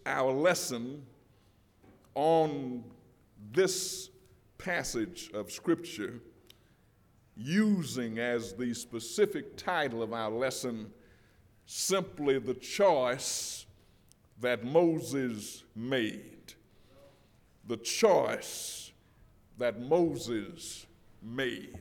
our lesson on this passage of Scripture using as the specific title of our lesson simply the choice that Moses made. The choice that Moses made.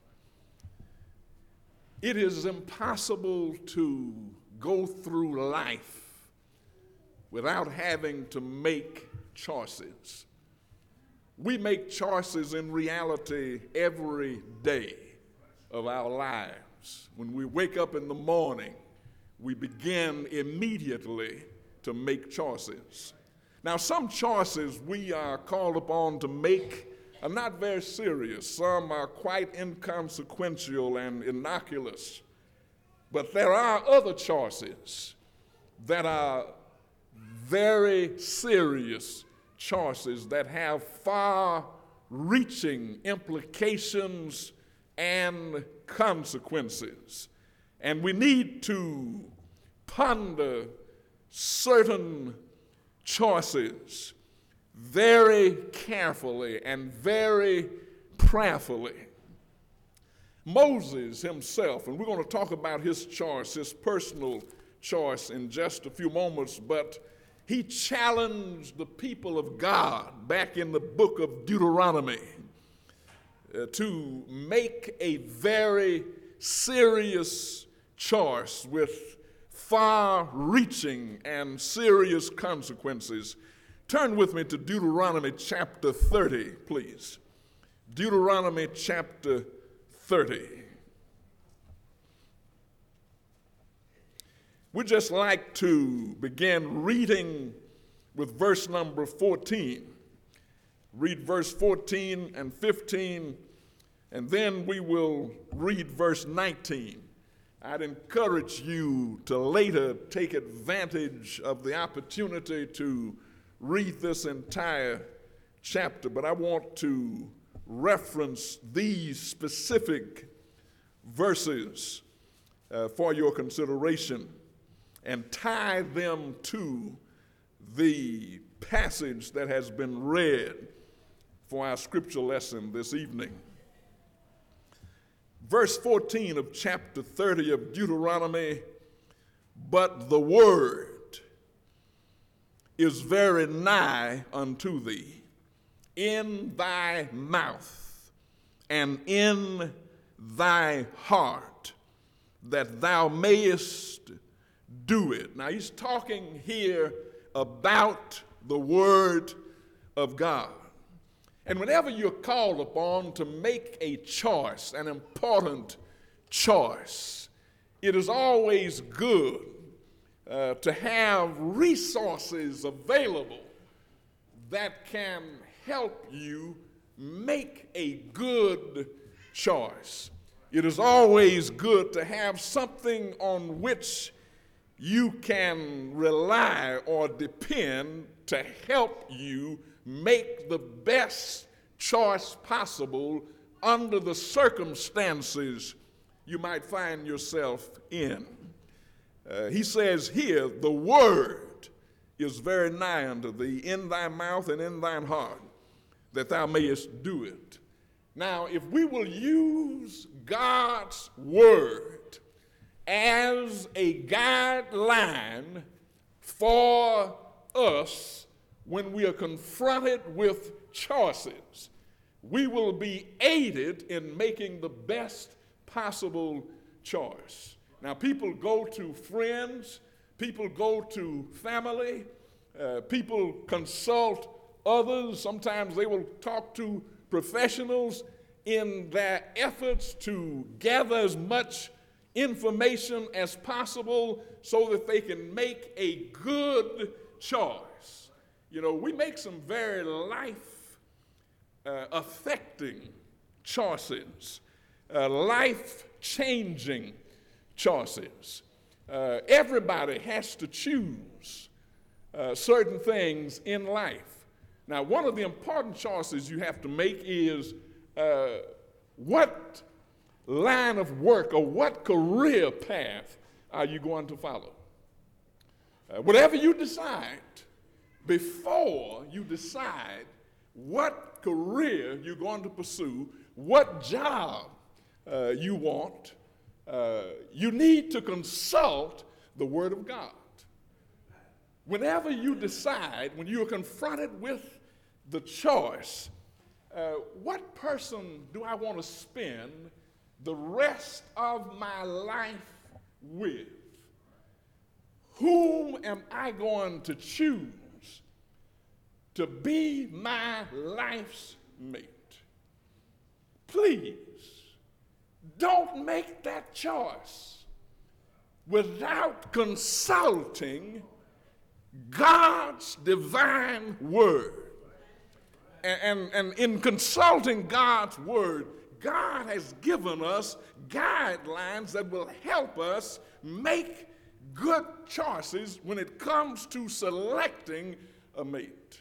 It is impossible to go through life without having to make choices. We make choices in reality every day of our lives. When we wake up in the morning, we begin immediately to make choices. Now, some choices we are called upon to make are not very serious. Some are quite inconsequential and innocuous. But there are other choices that are very serious choices that have far-reaching implications and consequences. And we need to ponder certain choices very carefully and very prayerfully. Moses himself, and we're going to talk about his choice, his personal choice in just a few moments, but he challenged the people of God back in the book of Deuteronomy to make a very serious choice with far-reaching and serious consequences. Turn with me to Deuteronomy chapter 30, please. Deuteronomy chapter 30. We'd just like to begin reading with verse number 14. Read verse 14 and 15, and then we will read verse 19. I'd encourage you to later take advantage of the opportunity to read this entire chapter, but I want to reference these specific verses for your consideration and tie them to the passage that has been read for our scripture lesson this evening. Verse 14 of chapter 30 of Deuteronomy, "But the word is very nigh unto thee, in thy mouth and in thy heart, that thou mayest do it." Now he's talking here about the word of God. And whenever you're called upon to make a choice, an important choice, it is always good to have resources available that can help you make a good choice. It is always good to have something on which you can rely or depend to help you make the best choice possible under the circumstances you might find yourself in. He says here, "The word is very nigh unto thee, in thy mouth and in thine heart, that thou mayest do it." Now, if we will use God's word as a guideline for us when we are confronted with choices, we will be aided in making the best possible choice. Now, people go to friends, people go to family, people consult others. Sometimes they will talk to professionals in their efforts to gather as much information as possible so that they can make a good choice. You know, we make some very life-affecting choices, life-changing choices. Everybody has to choose certain things in life. Now, one of the important choices you have to make is what line of work or what career path are you going to follow? Whatever you decide, before you decide what career you're going to pursue, what job you want, you need to consult the Word of God. Whenever you decide, when you are confronted with the choice, what person do I want to spend the rest of my life with? Whom am I going to choose to be my life's mate? Please, don't make that choice without consulting God's divine word. And in consulting God's word, God has given us guidelines that will help us make good choices when it comes to selecting a mate.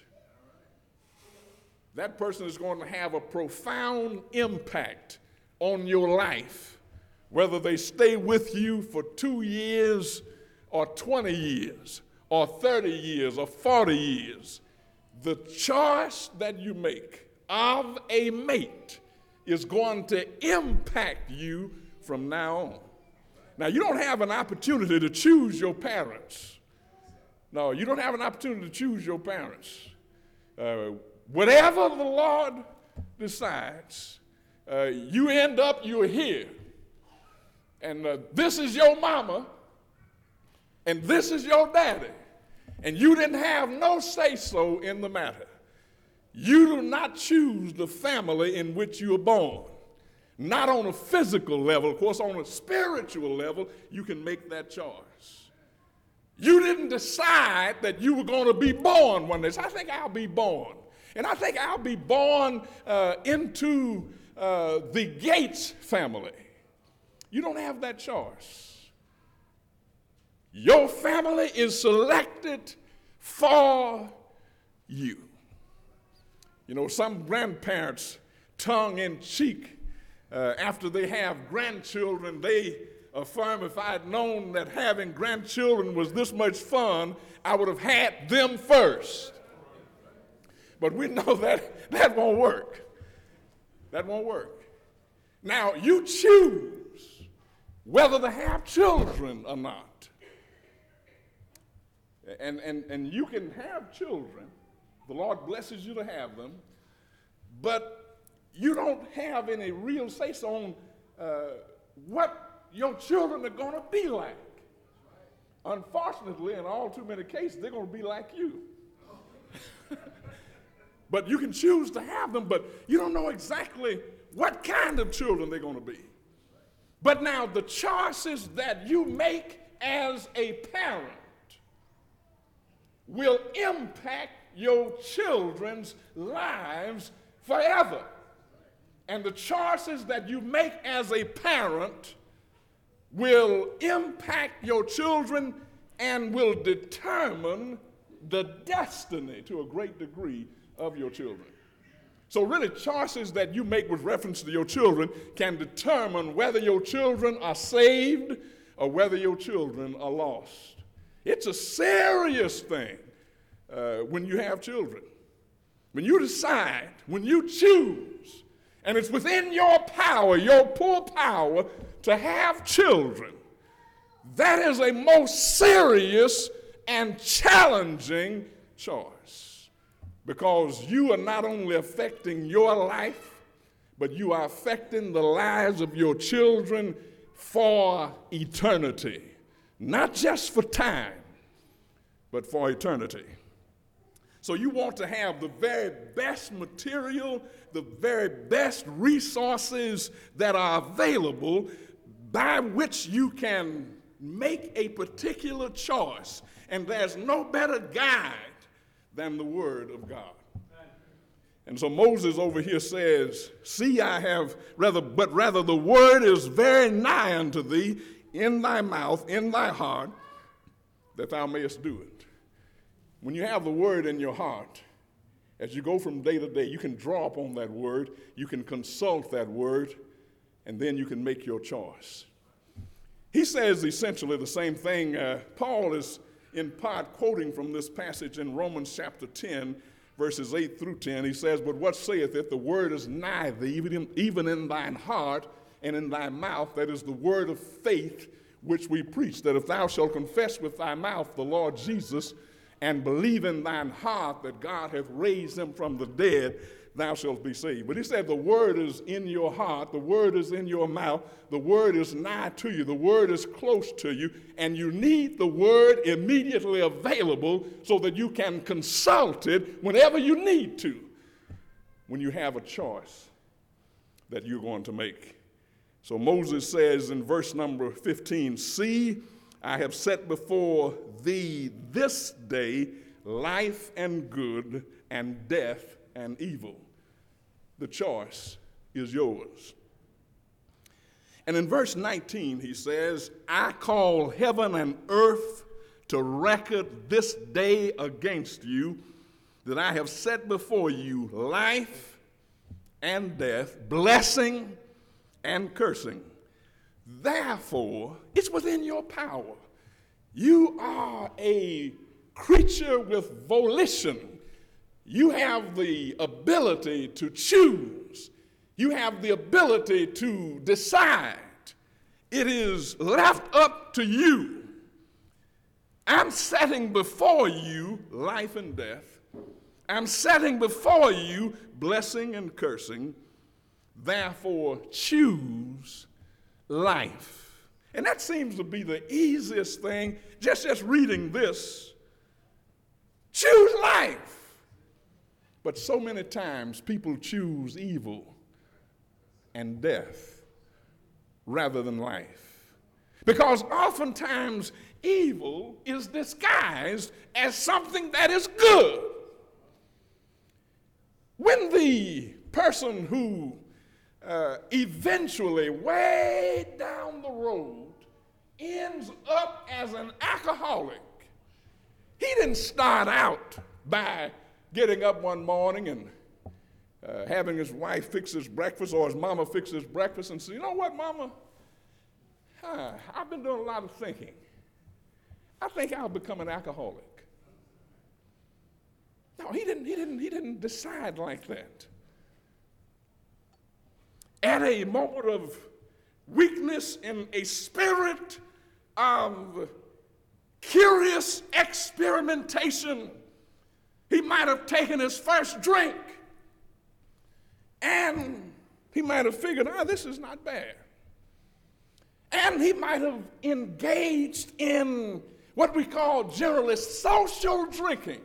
That person is going to have a profound impact on your life, whether they stay with you for 2 years or 20 years or 30 years or 40 years. The choice that you make of a mate is going to impact you from now on. Now, you don't have an opportunity to choose your parents. No, you don't have an opportunity to choose your parents. Whatever the Lord decides, you're here. And this is your mama, and this is your daddy. And you didn't have no say-so in the matter. You do not choose the family in which you were born. Not on a physical level. Of course, on a spiritual level, you can make that choice. You didn't decide that you were going to be born one day. So I think I'll be born. And I think I'll be born into the Gates family. You don't have that choice. Your family is selected for you. You know, some grandparents, tongue-in-cheek, after they have grandchildren, they affirm, if I had known that having grandchildren was this much fun, I would have had them first. But we know that won't work. That won't work. Now, you choose whether to have children or not. And you can have children. The Lord blesses you to have them. But you don't have any real say-so on what your children are going to be like. Unfortunately, in all too many cases, they're going to be like you. But you can choose to have them, but you don't know exactly what kind of children they're going to be. But now, the choices that you make as a parent will impact your children's lives forever. And the choices that you make as a parent will impact your children and will determine the destiny to a great degree of your children. So really, choices that you make with reference to your children can determine whether your children are saved or whether your children are lost. It's a serious thing when you have children. When you decide, when you choose, and it's within your power, your poor power, to have children, that is a most serious and challenging choice, because you are not only affecting your life, but you are affecting the lives of your children for eternity. Not just for time, but for eternity. So you want to have the very best material, the very best resources that are available by which you can make a particular choice. And there's no better guide than the Word of God. And so Moses over here says, see, rather the word is very nigh unto thee, in thy mouth, in thy heart, that thou mayest do it. When you have the word in your heart, as you go from day to day, you can draw upon that word, you can consult that word, and then you can make your choice. He says essentially the same thing. Paul is in part quoting from this passage in Romans chapter 10, verses 8 through 10. He says, "But what saith it? The word is nigh thee, even in thine heart and in thy mouth. That is the word of faith which we preach, that if thou shalt confess with thy mouth the Lord Jesus, and believe in thine heart that God hath raised him from the dead, thou shalt be saved." But he said the word is in your heart, the word is in your mouth, the word is nigh to you, the word is close to you, and you need the word immediately available so that you can consult it whenever you need to, when you have a choice that you're going to make. So Moses says in verse number 15, "See, I have set before thee this day life and good, and death and evil." The choice is yours. And in verse 19 he says, "I call heaven and earth to record this day against you, that I have set before you life and death, blessing and cursing. Therefore, it's within your power. You are a creature with volition. You have the ability to choose. You have the ability to decide. It is left up to you. I'm setting before you life and death. I'm setting before you blessing and cursing. Therefore, choose life." And that seems to be the easiest thing, just reading this. Choose life. But so many times people choose evil and death rather than life. Because oftentimes evil is disguised as something that is good. When the person who eventually, way down the road, ends up as an alcoholic, he didn't start out by getting up one morning and having his wife fix his breakfast or his mama fix his breakfast and say, "You know what, Mama? I've been doing a lot of thinking. I think I'll become an alcoholic." No, he didn't decide like that. At a moment of weakness, in a spirit of curious experimentation, he might have taken his first drink and he might have figured, this is not bad. And he might have engaged in what we call generally social drinking.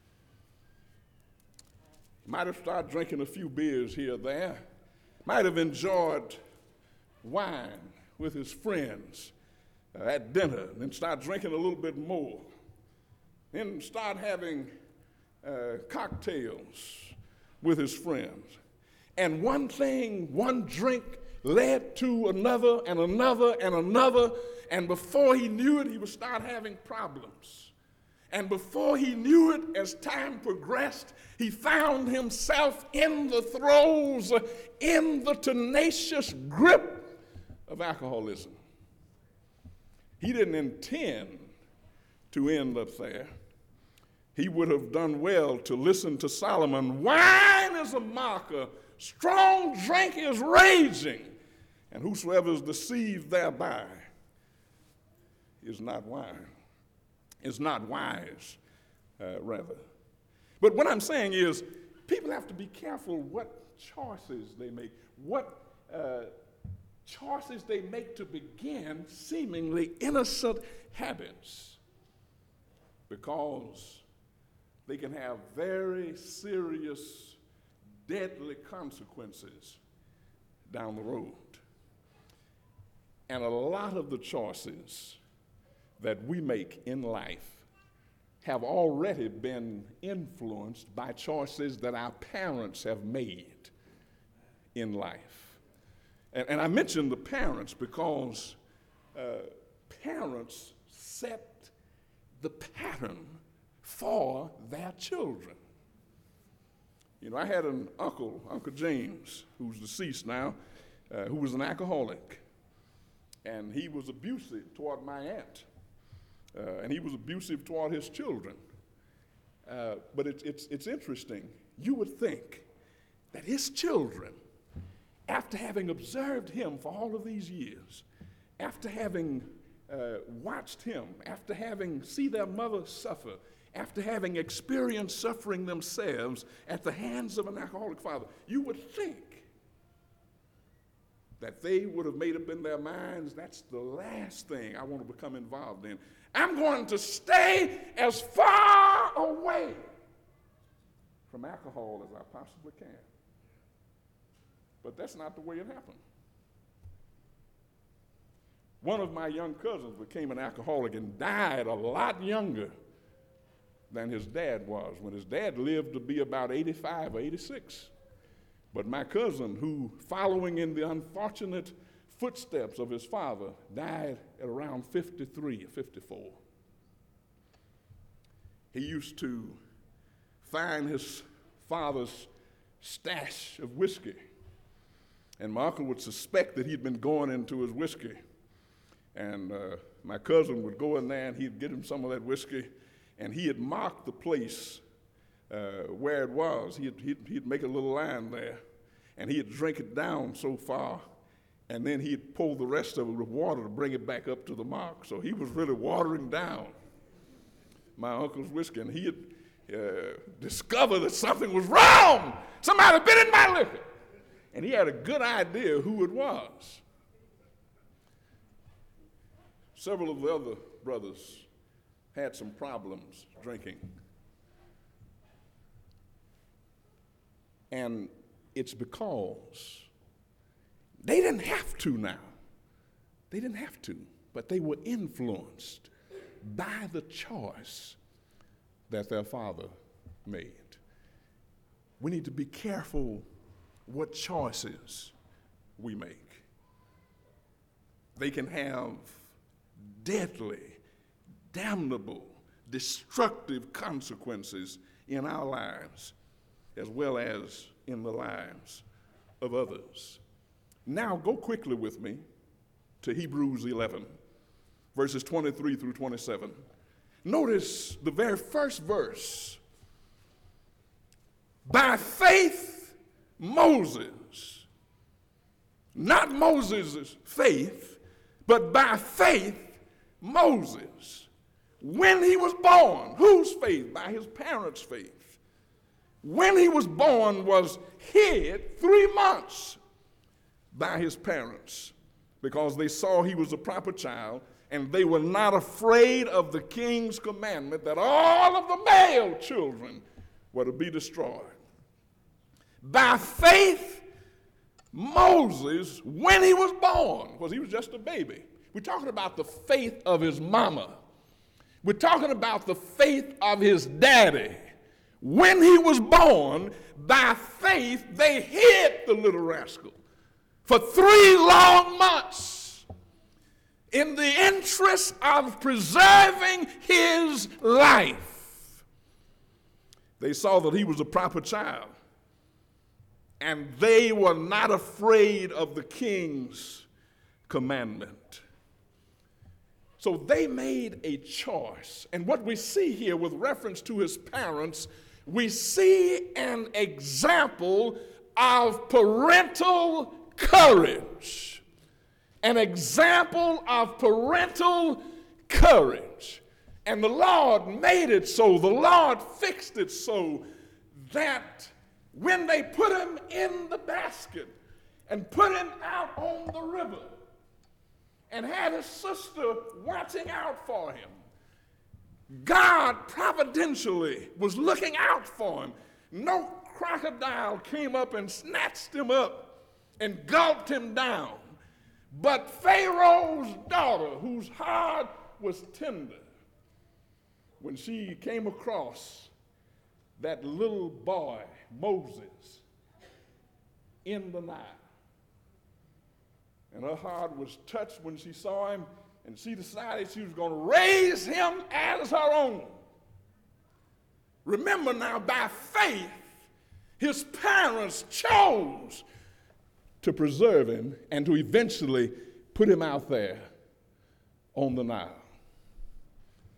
He might have started drinking a few beers here or there. Might have enjoyed wine with his friends at dinner, then start drinking a little bit more. Then start having cocktails with his friends. And one thing, one drink led to another and another and another, and before he knew it, he would start having problems. And before he knew it, as time progressed, he found himself in the throes, in the tenacious grip of alcoholism. He didn't intend to end up there. He would have done well to listen to Solomon. "Wine is a mocker, strong drink is raging, and whosoever is deceived thereby is not wise. Is not wise, rather." But what I'm saying is, people have to be careful what choices they make, what choices they make to begin seemingly innocent habits, because they can have very serious, deadly consequences down the road. And a lot of the choices that we make in life have already been influenced by choices that our parents have made in life. And I mention the parents because parents set the pattern for their children. You know, I had an uncle, Uncle James, who's deceased now, who was an alcoholic. And he was abusive toward my aunt. and he was abusive toward his children. But it's interesting. You would think that his children, after having observed him for all of these years, after having watched him, after having seen their mother suffer, after having experienced suffering themselves at the hands of an alcoholic father, you would think that they would have made up in their minds, that's the last thing I want to become involved in. I'm going to stay as far away from alcohol as I possibly can. But that's not the way it happened. One of my young cousins became an alcoholic and died a lot younger than his dad was, when his dad lived to be about 85 or 86. But my cousin, who, following in the unfortunate footsteps of his father, died at around 53 or 54. He used to find his father's stash of whiskey, and my uncle would suspect that he'd been going into his whiskey. And my cousin would go in there and he'd get him some of that whiskey, and he had marked the place where it was. He'd make a little line there, and he'd drink it down so far, and then he'd pull the rest of it with water to bring it back up to the mark. So he was really watering down my uncle's whiskey, and he had discovered that something was wrong. Somebody had been in my liquor. And he had a good idea who it was. Several of the other brothers had some problems drinking. And it's because they didn't have to now. They didn't have to, but they were influenced by the choice that their father made. We need to be careful what choices we make. They can have deadly, damnable, destructive consequences in our lives as well as in the lives of others. Now go quickly with me to Hebrews 11, verses 23 through 27. Notice the very first verse. By faith, Moses, not Moses' faith, but by faith, Moses, when he was born, whose faith? By his parents' faith. When he was born, was hid 3 months by his parents because they saw he was a proper child, and they were not afraid of the king's commandment that all of the male children were to be destroyed. By faith, Moses, when he was born, because he was just a baby. We're talking about the faith of his mama. We're talking about the faith of his daddy. When he was born, by faith, they hid the little rascal for 3 long months in the interest of preserving his life. They saw that he was a proper child, and they were not afraid of the king's commandment. So they made a choice. And what we see here with reference to his parents, we see an example of parental courage. An example of parental courage. And the Lord made it so, the Lord fixed it so that when they put him in the basket and put him out on the river and had his sister watching out for him, God providentially was looking out for him. No crocodile came up and snatched him up and gulped him down. But Pharaoh's daughter, whose heart was tender, when she came across that little boy, Moses, in the Nile, and her heart was touched when she saw him, and she decided she was going to raise him as her own. Remember now, by faith, his parents chose to preserve him and to eventually put him out there on the Nile.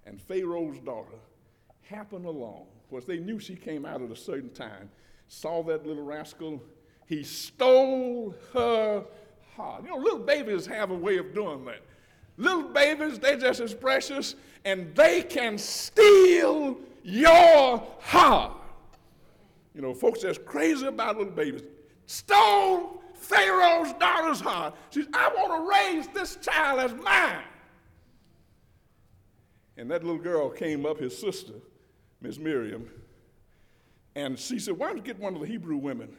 And Pharaoh's daughter happened along. Of course, they knew she came out at a certain time, saw that little rascal. He stole her heart. You know, little babies have a way of doing that. Little babies, they're just as precious, and they can steal your heart. You know, folks that's crazy about little babies. Stole Pharaoh's daughter's heart. She said, I want to raise this child as mine. And that little girl came up, his sister, Miss Miriam, and she said, why don't you get one of the Hebrew women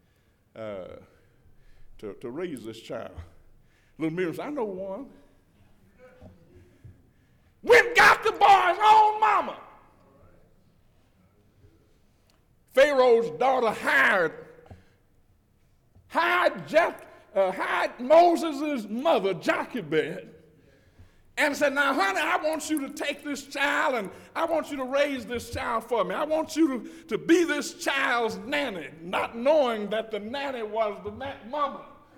to raise this child? Little Miriam said, I know one. Went got the boy's own mama. Pharaoh's daughter hired Moses' mother, Jochebed, and said, now, honey, I want you to take this child and I want you to raise this child for me. I want you to be this child's nanny, not knowing that the nanny was the mama.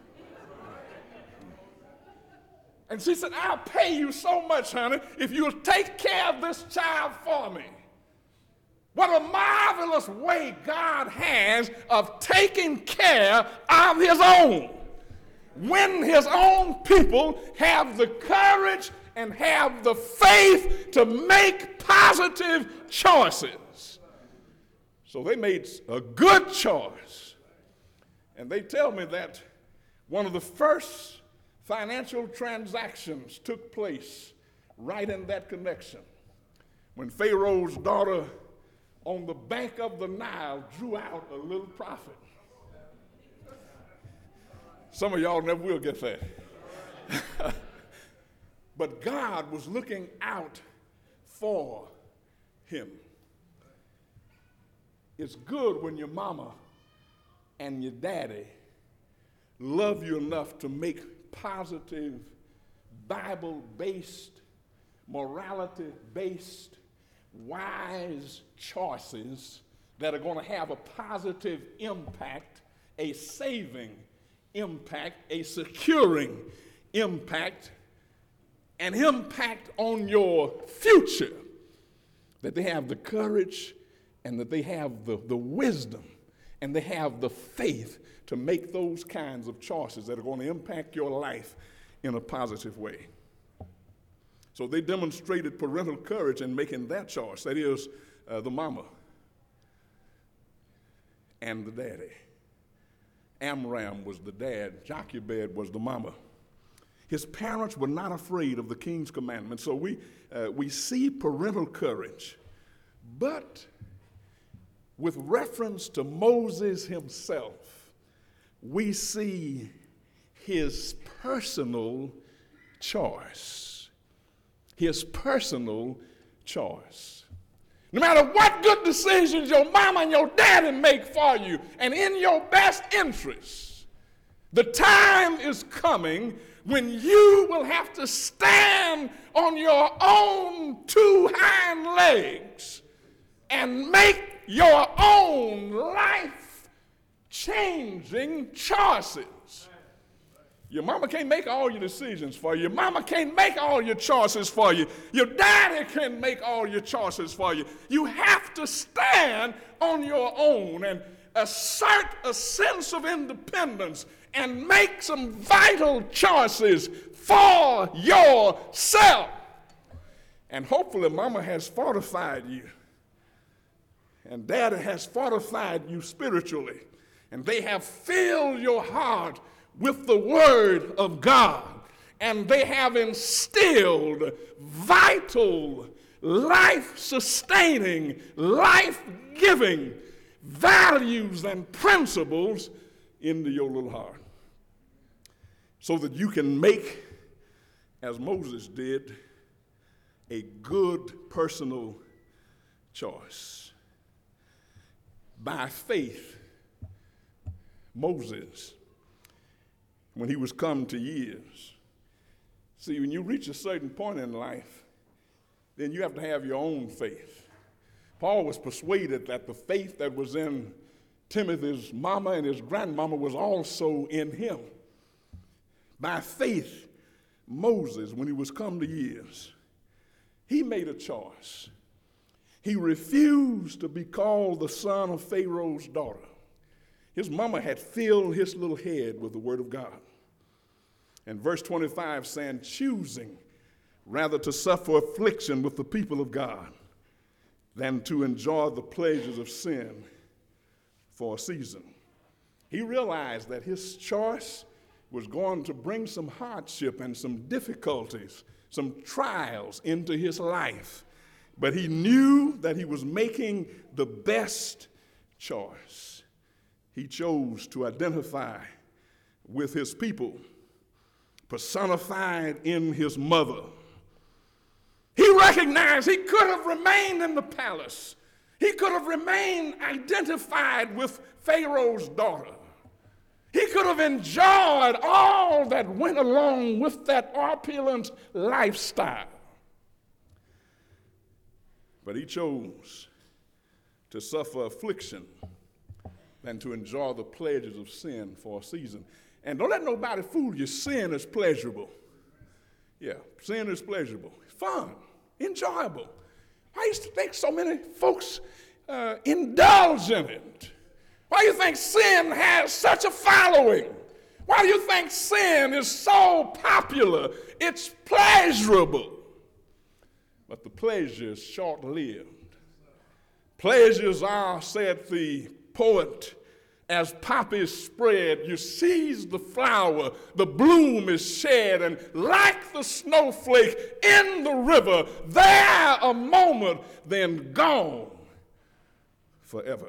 And she said, I'll pay you so much, honey, if you'll take care of this child for me. What a marvelous way God has of taking care of his own. When his own people have the courage and have the faith to make positive choices. So they made a good choice. And they tell me that one of the first financial transactions took place right in that connection. When Pharaoh's daughter on the bank of the Nile drew out a little profit. Some of y'all never will get that. But God was looking out for him. It's good when your mama and your daddy love you enough to make positive, Bible-based, morality-based, wise choices that are going to have a positive impact, a saving impact, a securing impact, an impact on your future, that they have the courage and that they have the wisdom and they have the faith to make those kinds of choices that are going to impact your life in a positive way. So they demonstrated parental courage in making that choice. That is, the mama and the daddy. Amram was the dad. Jochebed was the mama. His parents were not afraid of the king's commandments. So we see parental courage. But with reference to Moses himself, we see his personal choice. His personal choice. No matter what good decisions your mama and your daddy make for you, and in your best interests, the time is coming when you will have to stand on your own two hind legs and make your own life-changing choices. Your mama can't make all your decisions for you. Your mama can't make all your choices for you. Your daddy can't make all your choices for you. You have to stand on your own and assert a sense of independence and make some vital choices for yourself. And hopefully mama has fortified you. And daddy has fortified you spiritually. And they have filled your heart with the word of God. And they have instilled vital, life-sustaining, life-giving values and principles into your little heart. So that you can make, as Moses did, a good personal choice. By faith, Moses, when he was come to years. See, when you reach a certain point in life, then you have to have your own faith. Paul was persuaded that the faith that was in Timothy's mama and his grandmama was also in him. By faith, Moses, when he was come to years, he made a choice. He refused to be called the son of Pharaoh's daughter. His mama had filled his little head with the word of God. And verse 25 saying, choosing rather to suffer affliction with the people of God than to enjoy the pleasures of sin for a season. He realized that his choice was going to bring some hardship and some difficulties, some trials into his life. But he knew that he was making the best choice. He chose to identify with his people, personified in his mother. He recognized he could have remained in the palace. He could have remained identified with Pharaoh's daughter. He could have enjoyed all that went along with that opulent lifestyle. But he chose to suffer affliction than to enjoy the pleasures of sin for a season. And don't let nobody fool you. Sin is pleasurable. Yeah, sin is pleasurable. It's fun, enjoyable. I used to think so many folks indulge in it. Why do you think sin has such a following? Why do you think sin is so popular? It's pleasurable. But the pleasure is short-lived. Pleasures are, said the poet, as poppies spread, you seize the flower, the bloom is shed, and like the snowflake in the river, there a moment, then gone forever.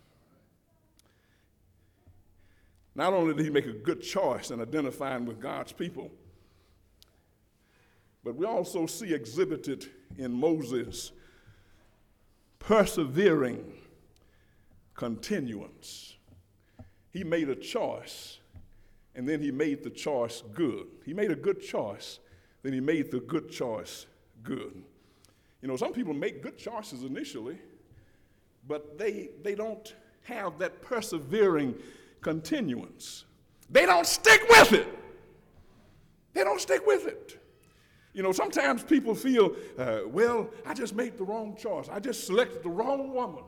Not only did he make a good choice in identifying with God's people, but we also see exhibited in Moses persevering continuance. He made a choice, and then he made the choice good. He made a good choice, then he made the good choice good. You know, some people make good choices initially, but they don't have that persevering continuance. They don't stick with it. They don't stick with it. You know, sometimes people feel, well, I just made the wrong choice. I just selected the wrong woman.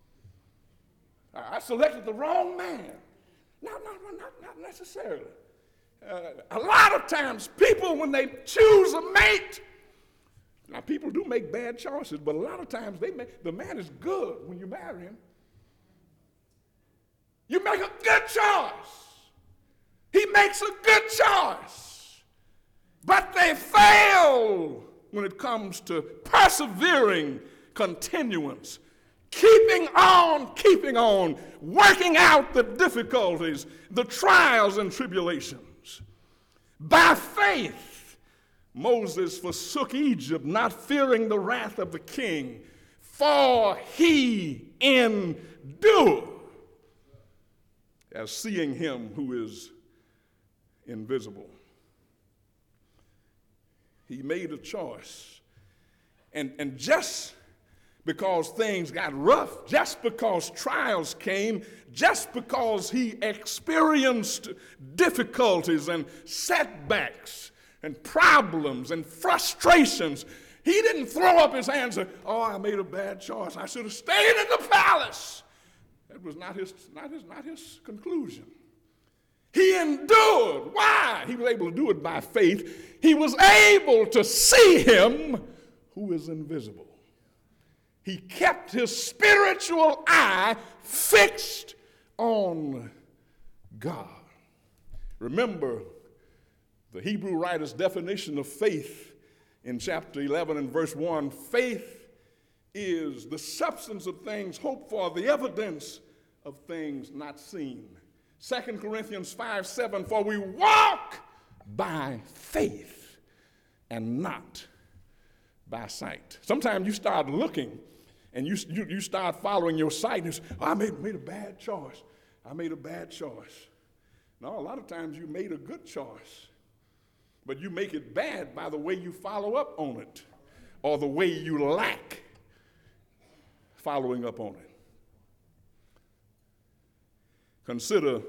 I selected the wrong man. Not necessarily. A lot of times people, when they choose a mate, now people do make bad choices, but a lot of times the man is good when you marry him. You make a good choice. He makes a good choice. But they fail when it comes to persevering continuance, keeping on, working out the difficulties, the trials and tribulations. By faith, Moses forsook Egypt, not fearing the wrath of the king, for he endured as seeing him who is invisible. He made a choice. And just because things got rough, just because trials came, just because he experienced difficulties and setbacks and problems and frustrations, he didn't throw up his hands and say, oh, I made a bad choice. I should have stayed in the palace. That was not his conclusion. He endured. Why? He was able to do it by faith. He was able to see him who is invisible. He kept his spiritual eye fixed on God. Remember the Hebrew writer's definition of faith in chapter 11 and verse 1. Faith is the substance of things hoped for, the evidence of things not seen. 2 Corinthians 5:7, for we walk by faith and not by sight. Sometimes you start looking and you start following your sight and you say, oh, I made a bad choice. I made a bad choice. No, a lot of times you made a good choice, but you make it bad by the way you follow up on it or the way you lack following up on it. Consider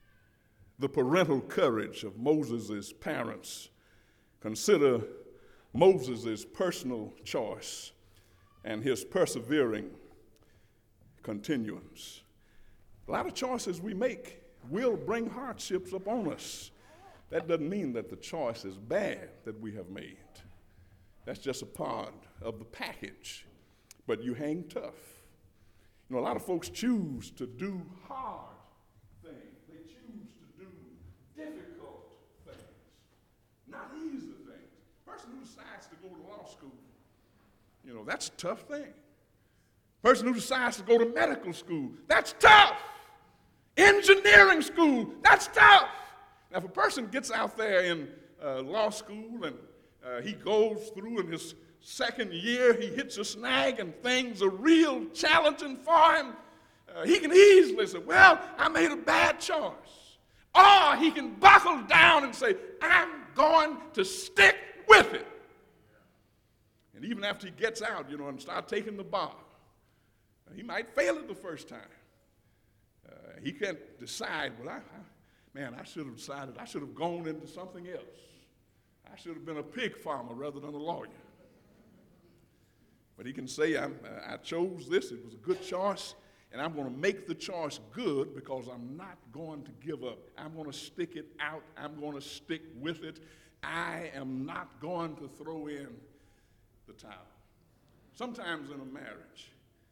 the parental courage of Moses' parents. Consider Moses' personal choice and his persevering continuance. A lot of choices we make will bring hardships upon us. That doesn't mean that the choice is bad that we have made. That's just a part of the package. But you hang tough. You know, a lot of folks choose to do hard things. They choose to do difficult things, not easy things. A person who decides to go to law school, you know, that's a tough thing. A person who decides to go to medical school, that's tough. Engineering school, that's tough. Now, if a person gets out there in law school and he goes through in his second year, he hits a snag and things are real challenging for him, he can easily say, well, I made a bad choice. Or he can buckle down and say, I'm going to stick with it. And even after he gets out, you know, and start taking the bar, he might fail it the first time. He can't decide, well, I should have decided, I should have gone into something else. I should have been a pig farmer rather than a lawyer. But he can say, I chose this, it was a good choice, and I'm going to make the choice good because I'm not going to give up. I'm going to stick it out. I'm going to stick with it. I am not going to throw in the towel. Sometimes in a marriage,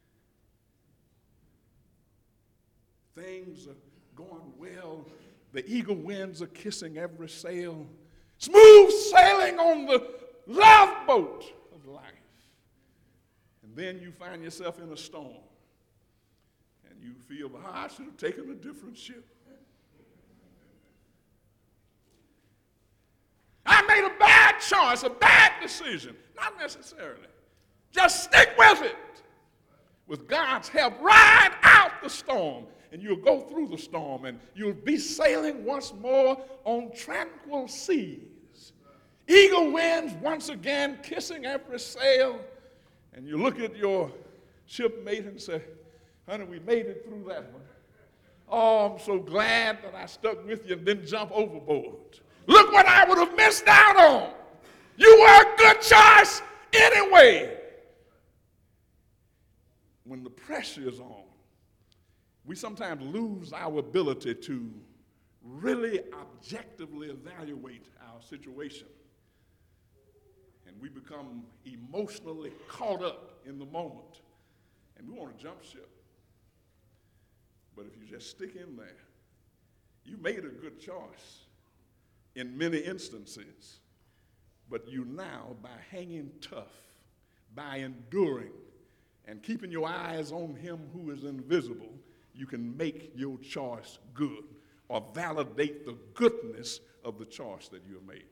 things are going well. The eagle winds are kissing every sail. Smooth sailing on the love boat of life. And then you find yourself in a storm. And you feel, I should have taken a different ship. I made a bad choice, a bad decision. Not necessarily. Just stick with it. With God's help, ride out the storm. And you'll go through the storm, and you'll be sailing once more on tranquil seas. Eagle winds once again kissing every sail, and you look at your shipmate and say, honey, we made it through that one. Oh, I'm so glad that I stuck with you and didn't jump overboard. Look what I would have missed out on. You were a good choice anyway. When the pressure is on, we sometimes lose our ability to really objectively evaluate our situation. And we become emotionally caught up in the moment. And we want to jump ship. But if you just stick in there, you made a good choice in many instances. But you now, by hanging tough, by enduring, and keeping your eyes on him who is invisible, you can make your choice good or validate the goodness of the choice that you have made.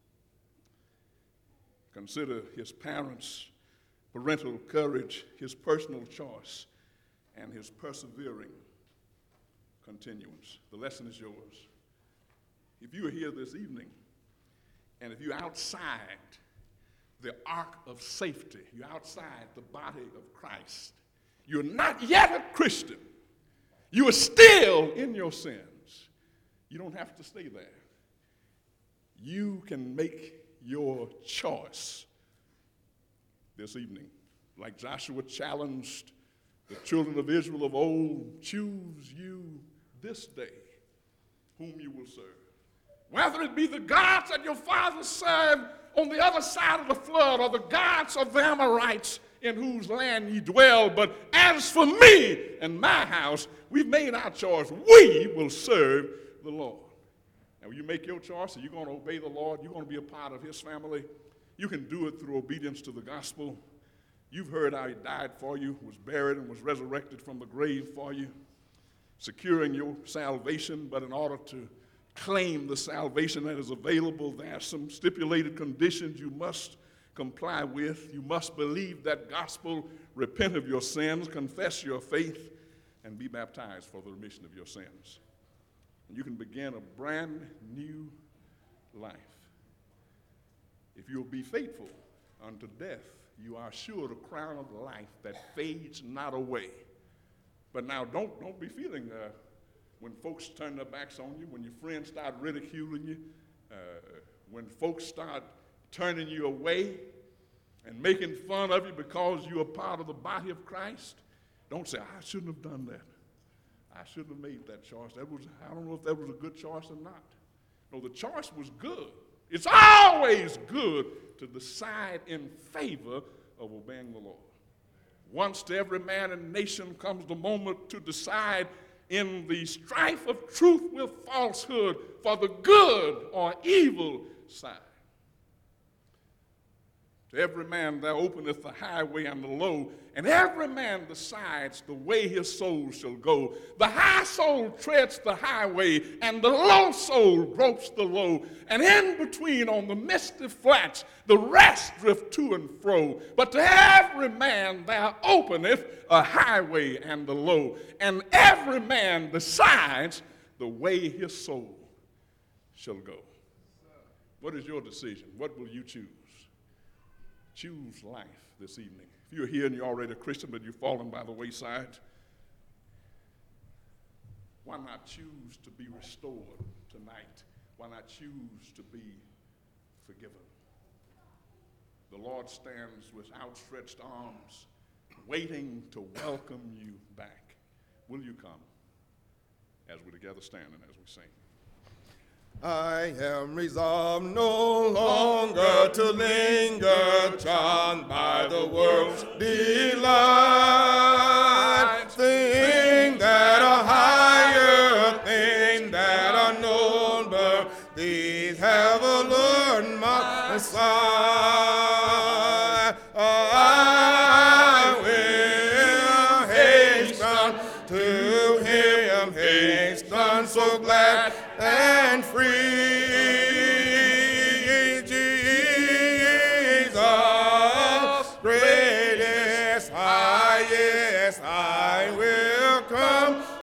Consider his parents' parental courage, his personal choice, and his persevering continuance. The lesson is yours. If you are here this evening, and if you're outside the ark of safety, you're outside the body of Christ, you're not yet a Christian, you are still in your sins, you don't have to stay there. You can make your choice this evening. Like Joshua challenged the children of Israel of old, choose you this day whom you will serve. Whether it be the gods that your fathers served on the other side of the flood, or the gods of the Amorites in whose land ye dwell, but as for me and my house, we've made our choice. We will serve the Lord. And when you make your choice, and you're going to obey the Lord, you're going to be a part of his family, you can do it through obedience to the gospel. You've heard how he died for you, was buried, and was resurrected from the grave for you, securing your salvation. But in order to claim the salvation that is available, there are some stipulated conditions you must comply with. You must believe that gospel, repent of your sins, confess your faith, and be baptized for the remission of your sins. And you can begin a brand new life. If you'll be faithful unto death, you are assured a crown of life that fades not away. But now don't be feeling when folks turn their backs on you, when your friends start ridiculing you, when folks start turning you away and making fun of you because you're a part of the body of Christ, don't say, I shouldn't have done that. I shouldn't have made that choice. I don't know if that was a good choice or not. No, the choice was good. It's always good to decide in favor of obeying the Lord. Once to every man and nation comes the moment to decide in the strife of truth with falsehood for the good or evil side. To every man there openeth the highway and the low, and every man decides the way his soul shall go. The high soul treads the highway, and the low soul gropes the low. And in between on the misty flats, the rest drift to and fro. But to every man there openeth a highway and the low, and every man decides the way his soul shall go. What is your decision? What will you choose? Choose life this evening. If you're here and you're already a Christian, but you've fallen by the wayside, why not choose to be restored tonight? Why not choose to be forgiven? The Lord stands with outstretched arms, waiting to welcome you back. Will you come as we together stand and as we sing? I am resolved no longer to linger, charmed by the world's delight. Things that are higher, things that are nobler, these have allured my sight. I will hasten to him, hasten so glad and free.